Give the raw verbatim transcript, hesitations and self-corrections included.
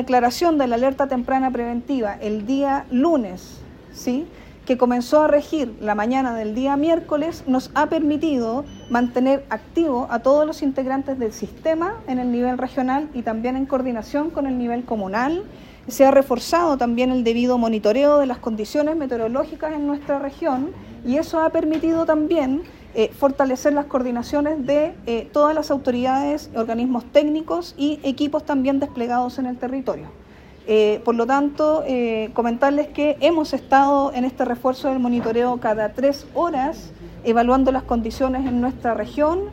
declaración de la alerta temprana preventiva el día lunes, ¿sí?, que comenzó a regir la mañana del día miércoles, nos ha permitido mantener activo a todos los integrantes del sistema en el nivel regional y también en coordinación con el nivel comunal. Se ha reforzado también el debido monitoreo de las condiciones meteorológicas en nuestra región y eso ha permitido también eh, fortalecer las coordinaciones de eh, todas las autoridades, organismos técnicos y equipos también desplegados en el territorio. Eh, por lo tanto, eh, comentarles que hemos estado en este refuerzo del monitoreo cada tres horas, evaluando las condiciones en nuestra región